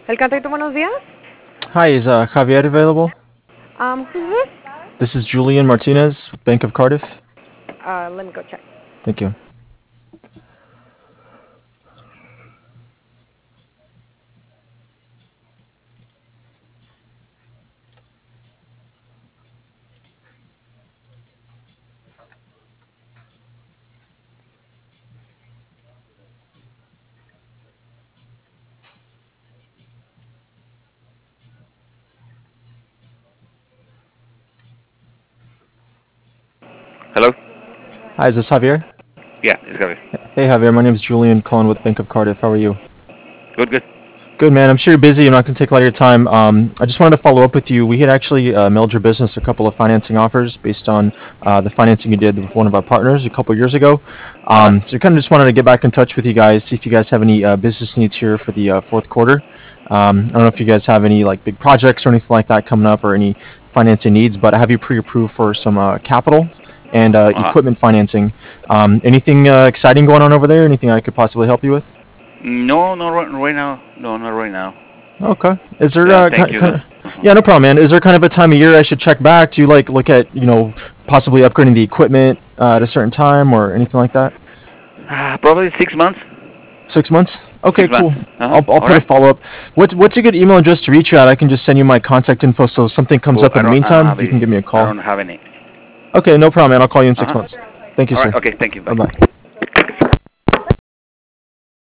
El Cantito, buenos días. Hi, is Javier available? Who's this? This is Julian Martinez, Bank of Cardiff. Let me go check. Thank you. Hello? Hi, is this Javier? Yeah, it's Gary. Hey, Javier, my name is Julian, calling with Bank of Cardiff. How are you? Good, good. Good, man. I'm sure you're busy. I'm not going to take a lot of your time. I just wanted to follow up with you. We had actually mailed your business a couple of financing offers based on the financing you did with one of our partners a couple years ago. Uh-huh. So kind of just wanted to get back in touch with you guys, see if you guys have any business needs here for the fourth quarter. I don't know if you guys have any like big projects or anything like that coming up or any financing needs, but I have you pre-approved for some capital and Uh-huh. equipment financing. Anything exciting going on over there? Anything I could possibly help you with? No, no, right now. No, not right now. Okay. Is there Yeah, thank you, kind though. of, Uh-huh. yeah, no problem, man. Is there kind of a time of year I should check back? Do you like look at possibly upgrading the equipment at a certain time or anything like that? Probably 6 months. 6 months? Okay, 6 months. cool. Uh-huh. I'll All put a right. follow up. What's a good email address to reach you at? I can just send you my contact info so if something comes Well, up in the I don't meantime, have you can it. give me a I call. don't have any. Okay, no problem, man. I'll call you in six Uh-huh. months. Thank you, All right. sir. Okay. Thank you. Bye Bye. bye.